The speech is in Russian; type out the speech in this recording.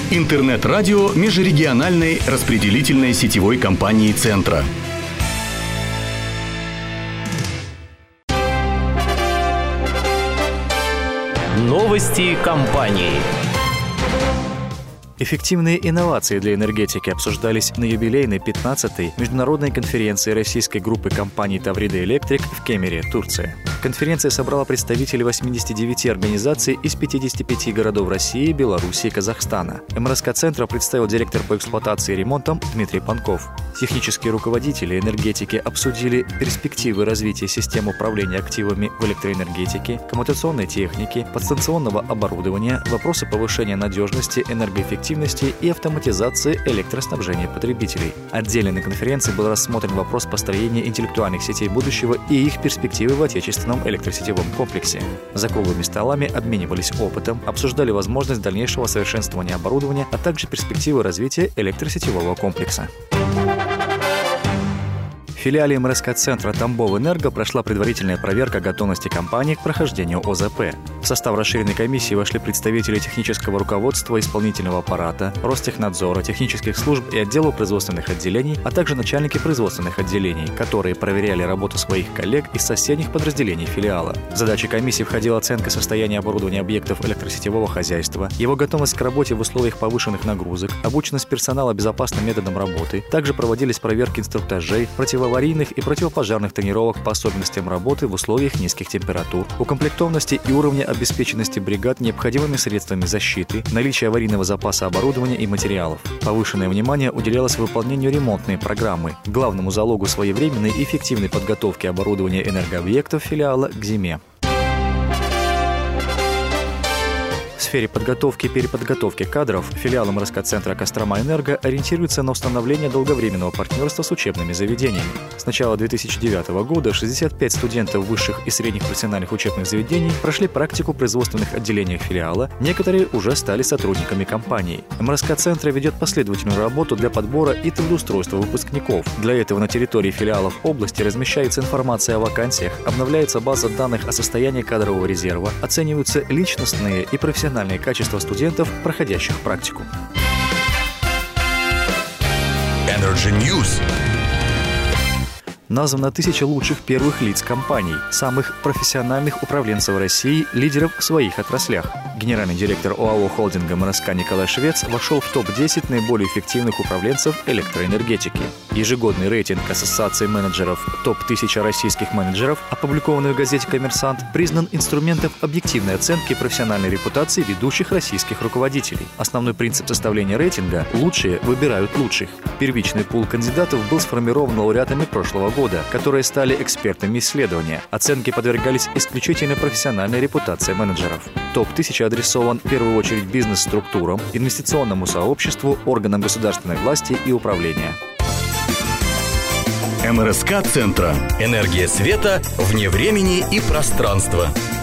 Интернет-радио межрегиональной распределительной сетевой компании «Центра». Новости компании. Эффективные инновации для энергетики обсуждались на юбилейной 15-й международной конференции российской группы компаний «Таврида Электрик» в Кемере, Турция. Конференция собрала представителей 89 организаций из 55 городов России, Беларуси и Казахстана. МРСК «Центра» представил директор по эксплуатации и ремонтам Дмитрий Панков. Технические руководители энергетики обсудили перспективы развития систем управления активами в электроэнергетике, коммутационной технике, подстанционного оборудования, вопросы повышения надежности, энергоэффективности и автоматизации электроснабжения потребителей. Отдельно на конференции был рассмотрен вопрос построения интеллектуальных сетей будущего и их перспективы в отечественном электросетевом комплексе. За круглыми столами обменивались опытом, обсуждали возможность дальнейшего совершенствования оборудования, а также перспективы развития электросетевого комплекса. В филиале МРСК «Центра» Тамбовэнерго прошла предварительная проверка готовности компании к прохождению ОЗП. В состав расширенной комиссии вошли представители технического руководства, исполнительного аппарата, Ростехнадзора, технических служб и отделов производственных отделений, а также начальники производственных отделений, которые проверяли работу своих коллег из соседних подразделений филиала. В задачи комиссии входила оценка состояния оборудования объектов электросетевого хозяйства, его готовность к работе в условиях повышенных нагрузок, обученность персонала безопасным методам работы. Также проводились проверки инструктажей, противоаварийных и противопожарных тренировок по особенностям работы в условиях низких температур, укомплектованности и уровня обеспеченности бригад необходимыми средствами защиты, наличие аварийного запаса оборудования и материалов. Повышенное внимание уделялось выполнению ремонтной программы, главному залогу своевременной и эффективной подготовки оборудования энергообъектов филиала к зиме. В сфере подготовки и переподготовки кадров филиал МРСК «Центра» Кострома-Энерго ориентируется на установление долговременного партнерства с учебными заведениями. С начала 2009 года 65 студентов высших и средних профессиональных учебных заведений прошли практику в производственных отделениях филиала, некоторые уже стали сотрудниками компании. МРСК «Центра» ведет последовательную работу для подбора и трудоустройства выпускников. Для этого на территории филиалов области размещается информация о вакансиях, обновляется база данных о состоянии кадрового резерва, оцениваются личностные и профессиональные качества студентов, проходящих практику. Energy News. Названо 1000 лучших первых лиц компаний, самых профессиональных управленцев России, лидеров в своих отраслях. Генеральный директор ОАО холдинга МРСК Николай Швец вошел в топ-10 наиболее эффективных управленцев электроэнергетики. Ежегодный рейтинг Ассоциации менеджеров «Топ-1000 российских менеджеров», опубликованный в газете «Коммерсант», признан инструментом объективной оценки профессиональной репутации ведущих российских руководителей. Основной принцип составления рейтинга – лучшие выбирают лучших. Первичный пул кандидатов был сформирован лауреатами прошлого года, которые стали экспертами исследования. Оценки подвергались исключительно профессиональной репутации менеджеров. Топ-1000 адресован в первую очередь бизнес-структурам, инвестиционному сообществу, органам государственной власти и управления. МРСК «Центра». Энергия света вне времени и пространства.